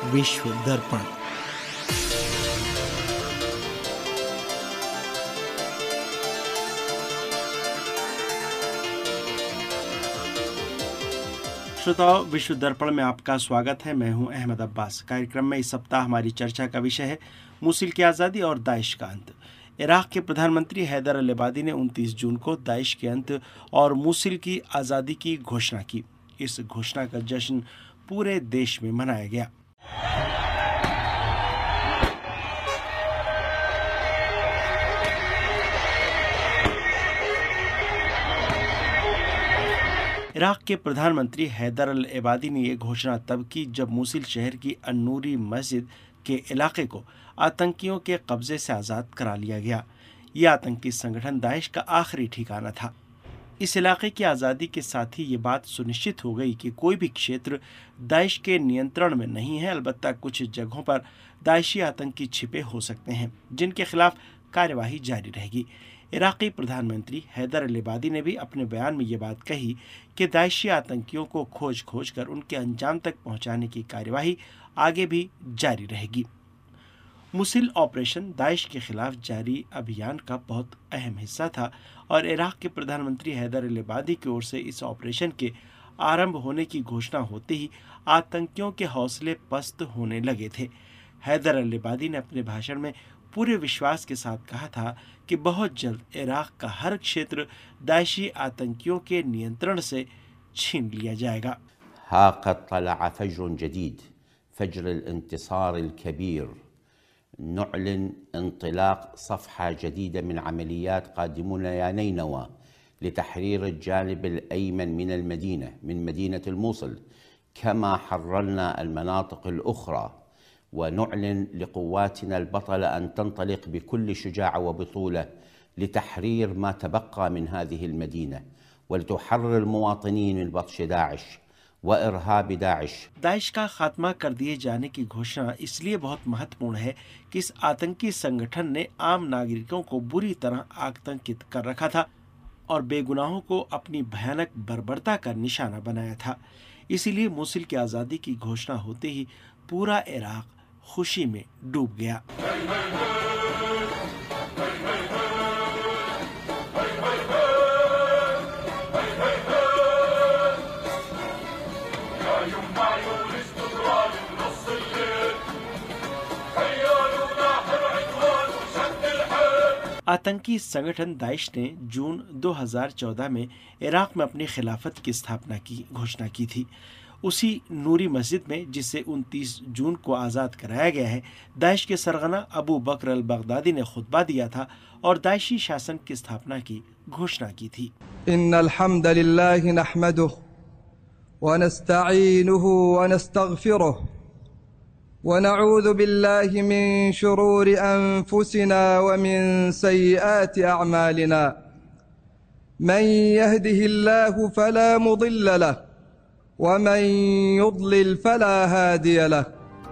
विश्व दर्पण। श्रोताओ, विश्व दर्पण में आपका स्वागत है। मैं हूं अहमद अब्बास। कार्यक्रम में इस सप्ताह हमारी चर्चा का विषय है मूसिल की आज़ादी और दाइश का अंत। इराक के प्रधानमंत्री हैदर अल एबादी ने 29 जून को दाइश के अंत और मूसिल की आज़ादी की घोषणा की। इस घोषणा का जश्न पूरे देश में मनाया गया। इराक के प्रधानमंत्री हैदर अल एबादी ने यह घोषणा तब की जब मूसिल शहर की अन्नूरी मस्जिद के इलाके को आतंकियों के कब्जे से आज़ाद करा लिया गया। यह आतंकी संगठन दाइश का आखिरी ठिकाना था। इस इलाके की आज़ादी के साथ ही ये बात सुनिश्चित हो गई कि कोई भी क्षेत्र दाइश के नियंत्रण में नहीं है। अलबत्ता कुछ जगहों पर दाइशी आतंकी छिपे हो सकते हैं जिनके खिलाफ कार्यवाही जारी रहेगी। इराकी प्रधानमंत्री हैदर अल एबादी ने भी अपने बयान में ये बात कही कि दाइशी आतंकियों को खोज कर उनके अंजाम तक पहुंचाने की कार्यवाही आगे भी जारी रहेगी। मूसिल ऑपरेशन दाइश के खिलाफ जारी अभियान का बहुत अहम हिस्सा था और इराक के प्रधानमंत्री हैदर अल एबादी की ओर से इस ऑपरेशन के आरंभ होने की घोषणा होते ही आतंकियों के हौसले पस्त होने लगे थे। हैदर अल एबादी ने अपने भाषण में पूरे विश्वास के साथ कहा था कि बहुत जल्द इराक का हर क्षेत्र दाइशी आतंकियों के नियंत्रण से छीन लिया जाएगा। ها قد طلع فجر جديد، فجر الانتصار الكبير. نعلن انطلاق صفحة جديدة من عمليات قادمون يا نينوى لتحرير الجانب الأيمن من المدينة، من مدينة الموصل، كما حررنا المناطق الأخرى. ونعلن لقواتنا البطلة أن تنطلق بكل شجاعة وبطولة لتحرير ما تبقى من هذه المدينة ولتحرر المواطنين من بطش داعش وإرهاب दाइश। दाइश का खात्मा कर दिए जाने की घोषणा इसलिए बहुत महत्वपूर्ण है कि इस आतंकी संगठन ने आम नागरिकों को बुरी तरह आतंकित कर रखा था और बेगुनाहों को अपनी भयानक बर्बरता का निशाना बनाया था। इसीलिए मूसिल की आज़ादी की घोषणा होते ही पूरा इराक खुशी में डूब गया। आतंकी संगठन दाइश ने जून 2014 में इराक में अपनी खिलाफत की स्थापना की घोषणा की थी। उसी नूरी मस्जिद में जिसे 29 जून को आज़ाद कराया गया है, दाइश के सरगना अबू बकर अल बगदादी ने खुतबा दिया था और दाइशी शासन की स्थापना की घोषणा की थी। इन्नल हम्दुलिल्लाहि नहमदुहु व नस्तईनुहु व नस्तगफिरुहु व नऊज़ु बिल्लाहि मिन शुरूरि अनफुसिना व मिन सय्यिआति अअमालिना मन यहदिहिल्लाहु फला मुदिल्ल लहु वमन युद्लिल फला हादिय लहु।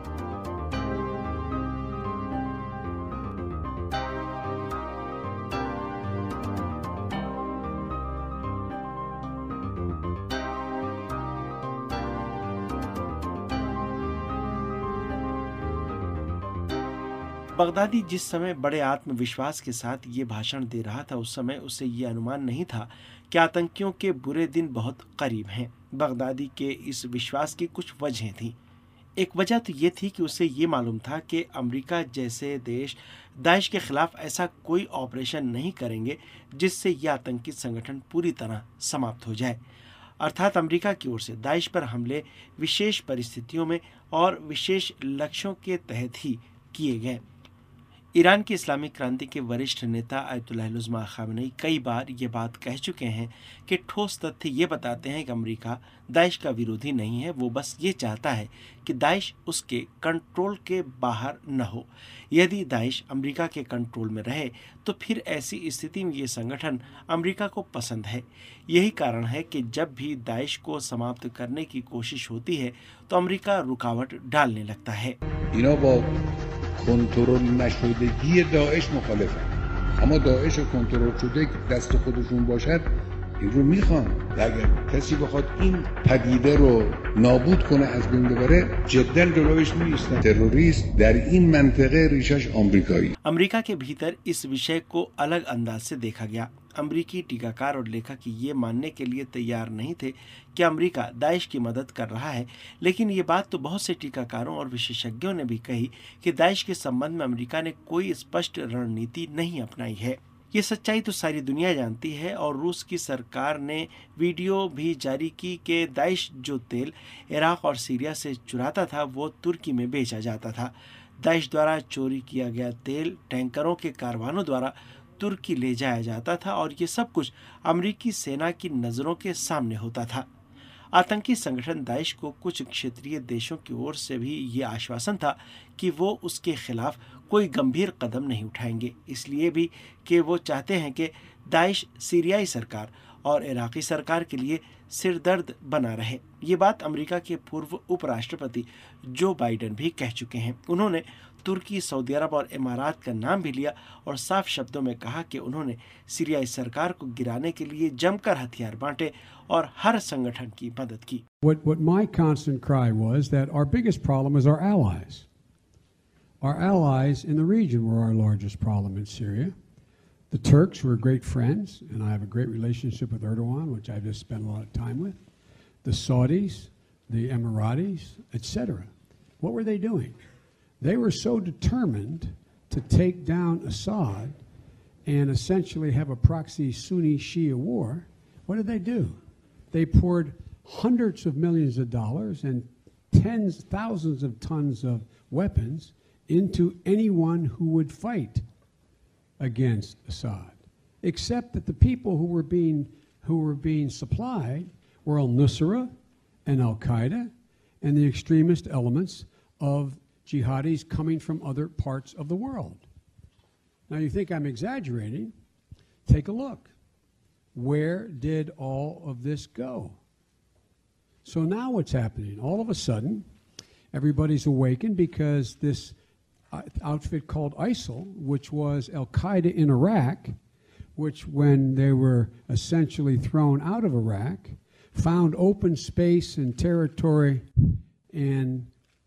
बगदादी जिस समय बड़े आत्मविश्वास के साथ ये भाषण दे रहा था, उस समय उसे ये अनुमान नहीं था कि आतंकियों के बुरे दिन बहुत करीब हैं। बगदादी के इस विश्वास की कुछ वजहें थीं। एक वजह तो ये थी कि उसे ये मालूम था कि अमेरिका जैसे देश दाइश के खिलाफ ऐसा कोई ऑपरेशन नहीं करेंगे जिससे ये आतंकी संगठन पूरी तरह समाप्त हो जाए। अर्थात अमेरिका की ओर से दाइश पर हमले विशेष परिस्थितियों में और विशेष लक्ष्यों के तहत ही किए गए। ईरान की इस्लामी क्रांति के वरिष्ठ नेता आयतुल्लाह उज़्मा ख़ामेनी कई बार ये बात कह चुके हैं कि ठोस तथ्य ये बताते हैं कि अमेरिका दाइश का विरोधी नहीं है। वो बस ये चाहता है कि दाइश उसके कंट्रोल के बाहर न हो। यदि दाइश अमेरिका के कंट्रोल में रहे तो फिर ऐसी स्थिति में ये संगठन अमेरिका को पसंद है। यही कारण है कि जब भी दाइश को समाप्त करने की कोशिश होती है तो अमेरिका रुकावट डालने लगता है। کنترل نشدگی داعش مخالفه، اما داعش کنترل شده که دست خودشون باشد این رو میخوان و اگر کسی بخواد این پدیده رو نابود کنه از بین ببره جدا جلوش میایستن. تروریست در این منطقه ریشش آمریکایی. अमेरिका के भीतर इस विषय को अलग अंदाज से देखा गया। अमेरिकी टीकाकार और लेखक ये मानने के लिए तैयार नहीं थे कि अमेरिका दाइश की मदद कर रहा है, लेकिन ये बात तो बहुत से टीकाकारों और विशेषज्ञों ने भी कही कि दाइश के संबंध में अमेरिका ने कोई स्पष्ट रणनीति नहीं अपनाई है। ये सच्चाई तो सारी दुनिया जानती है और रूस की सरकार ने वीडियो भी जारी की कि दाइश जो तेल इराक और सीरिया से चुराता था वो तुर्की में बेचा जाता था। दाइश द्वारा चोरी किया गया तेल टैंकरों के कारवानों द्वारा तुर्की ले जाया जाता था और ये सब कुछ अमेरिकी सेना की नज़रों के सामने होता था। आतंकी संगठन दाइश को कुछ क्षेत्रीय देशों की ओर से भी ये आश्वासन था कि वो उसके खिलाफ कोई गंभीर कदम नहीं उठाएंगे, इसलिए भी कि वो चाहते हैं कि दाइश सीरियाई सरकार और इराकी सरकार के लिए सिरदर्द बना रहे। ये बात अमेरिका के पूर्व उपराष्ट्रपति जो बाइडेन भी कह चुके हैं। उन्होंने तुर्की, सऊदी अरब और इमारात का नाम भी लिया और साफ शब्दों में कहा कि उन्होंने सीरियाई सरकार को गिराने के लिए जमकर हथियार बांटे और हर संगठन की मदद की। What my constant cry was that our biggest problem is our allies. Our allies in the region were our largest problem in Syria. The Turks were great friends, and I have a great relationship with Erdogan, which I've just spent a lot of time with. The Saudis, the Emiratis, etc. What were they doing? They were so determined to take down Assad and essentially have a proxy Sunni-Shia war. What did they do? They poured hundreds of millions of dollars and thousands of tons of weapons into anyone who would fight against Assad, except that the people who were being supplied were al-Nusra and al-Qaeda and the extremist elements of jihadis coming from other parts of the world. Now you think I'm exaggerating? Take a look. Where did all of this go? So now what's happening? All of a sudden, everybody's awakened because this outfit called ISIL, which was al-Qaeda in Iraq, which when they were essentially thrown out of Iraq, found open space and territory in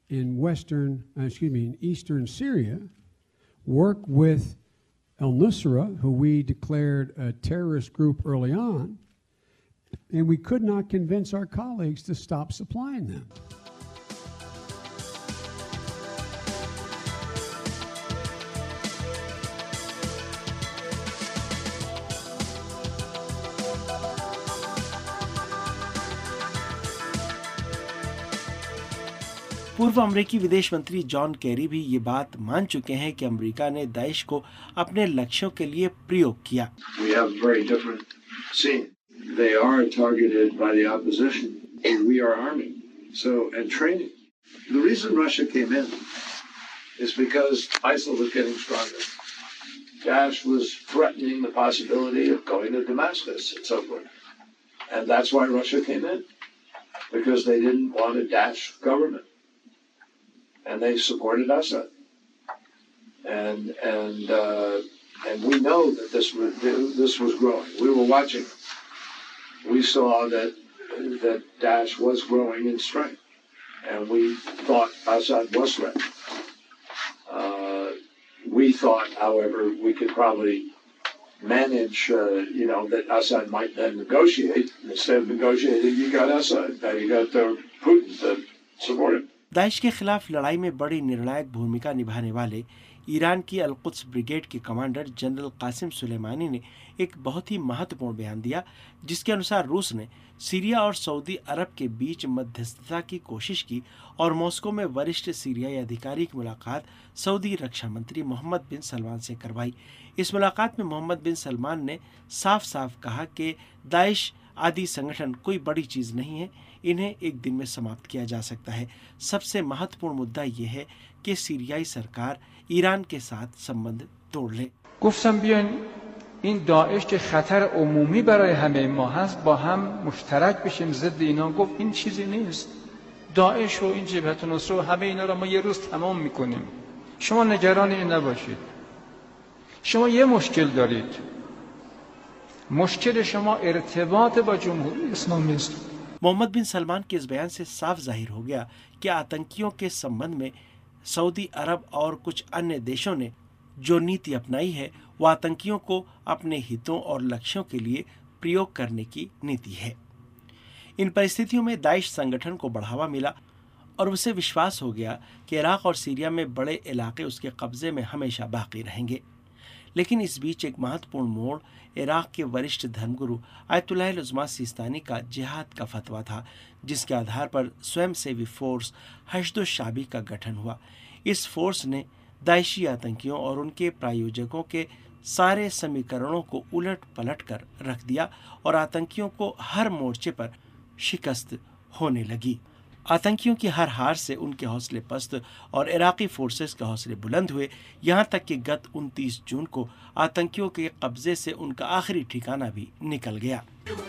eastern Syria, worked with al-Nusra, who we declared a terrorist group early on, and we could not convince our colleagues to stop supplying them. पूर्व अमेरिकी विदेश मंत्री John Kerry भी ये बात मान चुके हैं कि अमेरिका ने दाइश को अपने लक्ष्यों के लिए प्रयोग किया। We have a very different scene. They are targeted by the opposition, and we are arming, and training. The reason Russia came in is because ISIL was getting stronger. Daesh was threatening the possibility of going to Damascus and so forth, and that's why Russia came in, because they didn't want a Daesh government. And they supported Assad, and we know that this was growing. We were watching. We saw that Daesh was growing in strength, and we thought Assad was threatened. We thought, however, we could probably manage, that Assad might then negotiate. Instead of negotiating, you got Assad. Now you got Putin to support him. Daesh के खिलाफ लड़ाई में बड़ी निर्णायक भूमिका निभाने वाले Iran की अल-कुद्स ब्रिगेड के कमांडर जनरल कासिम सुलेमानी ने एक बहुत ही महत्वपूर्ण बयान दिया, जिसके अनुसार रूस ने सीरिया और सऊदी अरब के बीच मध्यस्थता की कोशिश की और मॉस्को में वरिष्ठ सीरियाई अधिकारी की मुलाकात सऊदी रक्षा मंत्री मोहम्मद बिन सलमान से करवाई। इस मुलाकात में मोहम्मद बिन सलमान ने साफ साफ कहा कि दाइश आदि संगठन कोई बड़ी चीज नहीं है, इन्हें एक दिन में समाप्त किया जा सकता है। सबसे महत्वपूर्ण मुद्दा यह है कि सीरियाई सरकार ईरान के साथ संबंध तोड़ ले। گفتم بیاین این داعش که خطر عمومی برای همه ما هست با هم مشترک بشیم ضد اینا. گفت این چیزی نیست. داعش و این جبهه نصره و همه اینا را ما یه روز تمام میکنیم. شما نگران این نباشید. شما یه مشکل دارید. مشکل شما ارتباط با جمهوری اسلامی است. मोहम्मद बिन सलमान के इस बयान से साफ जाहिर हो गया कि आतंकियों के संबंध में सऊदी अरब और कुछ अन्य देशों ने जो नीति अपनाई है वह आतंकियों को अपने हितों और लक्ष्यों के लिए प्रयोग करने की नीति है। इन परिस्थितियों में दाइश संगठन को बढ़ावा मिला और उसे विश्वास हो गया कि इराक और सीरिया में बड़े इलाके उसके कब्जे में हमेशा बाकी रहेंगे। लेकिन इस बीच एक महत्वपूर्ण मोड़ इराक के वरिष्ठ धर्मगुरु आयतुल्लाह उज़्मा सिस्तानी का जिहाद का फतवा था, जिसके आधार पर स्वयंसेवी फोर्स हश्द-उश-शाबी का गठन हुआ। इस फोर्स ने दाइशी आतंकियों और उनके प्रायोजकों के सारे समीकरणों को उलट पलट कर रख दिया और आतंकियों को हर मोर्चे पर शिकस्त होने लगी। आतंकियों की हर हार से उनके हौसले पस्त और इराकी फोर्सेस के हौसले बुलंद हुए, यहाँ तक कि गत 29 जून को आतंकियों के कब्जे से उनका आखिरी ठिकाना भी निकल गया।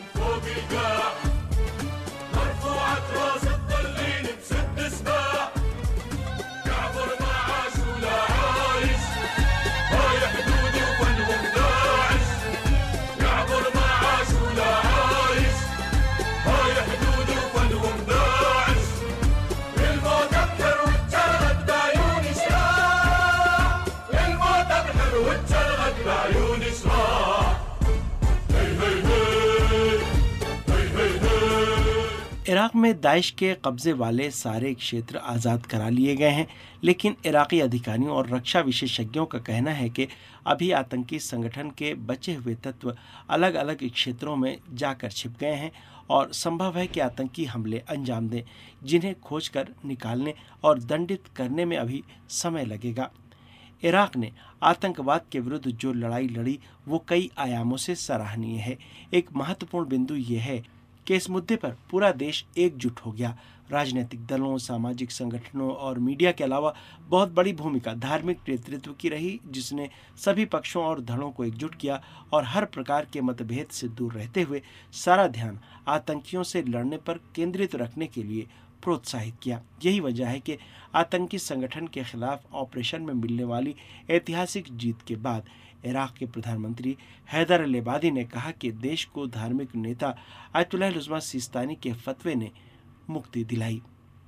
इराक में दाइश के कब्जे वाले सारे क्षेत्र आज़ाद करा लिए गए हैं, लेकिन इराकी अधिकारियों और रक्षा विशेषज्ञों का कहना है कि अभी आतंकी संगठन के बचे हुए तत्व अलग अलग क्षेत्रों में जाकर छिप गए हैं और संभव है कि आतंकी हमले अंजाम दें, जिन्हें खोजकर निकालने और दंडित करने में अभी समय लगेगा। इराक ने आतंकवाद के विरुद्ध जो लड़ाई लड़ी वो कई आयामों से सराहनीय है। एक महत्वपूर्ण बिंदु ये है कि इस मुद्दे पर पूरा देश एकजुट हो गया। राजनीतिक दलों, सामाजिक संगठनों और मीडिया के अलावा बहुत बड़ी भूमिका धार्मिक नेतृत्व की रही, जिसने सभी पक्षों और धड़ों को एकजुट किया और हर प्रकार के मतभेद से दूर रहते हुए सारा ध्यान आतंकियों से लड़ने पर केंद्रित रखने के लिए प्रोत्साहित किया। यही वजह है कि आतंकी संगठन के खिलाफ ऑपरेशन में मिलने वाली ऐतिहासिक जीत के बाद इराक के प्रधानमंत्री हैदर अल-एबादी ने कहा कि देश को धार्मिक नेता आयतुल्लाह उज़्मा सिस्तानी के फतवे ने मुक्ति दिलाई।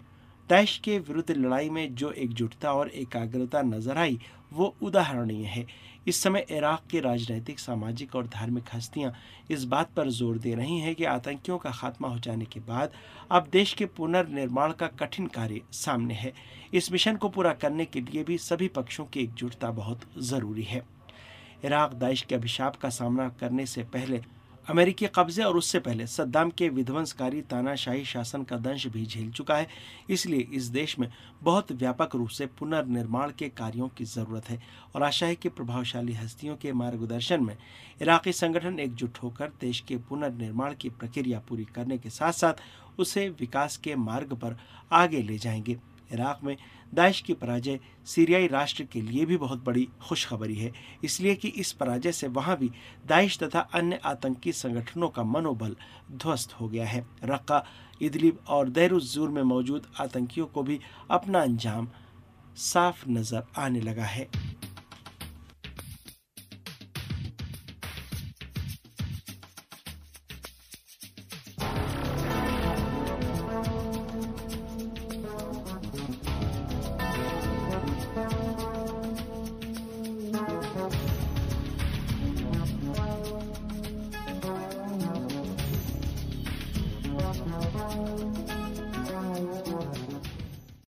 दाइश के विरुद्ध लड़ाई में जो एकजुटता और एकाग्रता नजर आई वो उदाहरणीय है। इस समय इराक के राजनीतिक, सामाजिक और धार्मिक हस्तियां इस बात पर जोर दे रही हैं कि आतंकियों का खात्मा हो जाने के बाद अब देश के पुनर्निर्माण का कठिन कार्य सामने है। इस मिशन को पूरा करने के लिए भी सभी पक्षों की एकजुटता बहुत जरूरी है। इराक दाइश के अभिशाप का सामना करने से पहले अमेरिकी कब्जे और उससे पहले सद्दाम के विध्वंसकारी तानाशाही शासन का दंश भी झेल चुका है। इसलिए इस देश में बहुत व्यापक रूप से पुनर्निर्माण के कार्यों की जरूरत है और आशा है कि प्रभावशाली हस्तियों के मार्गदर्शन में इराकी संगठन एकजुट होकर देश के पुनर्निर्माण की प्रक्रिया पूरी करने के साथ साथ उसे विकास के मार्ग पर आगे ले जाएंगे। इराक में दाइश की पराजय सीरियाई राष्ट्र के लिए भी बहुत बड़ी खुशखबरी है, इसलिए कि इस पराजय से वहां भी दाइश तथा अन्य आतंकी संगठनों का मनोबल ध्वस्त हो गया है। रक्का, इदलिब और देर-उज़-ज़ोर में मौजूद आतंकियों को भी अपना अंजाम साफ नजर आने लगा है।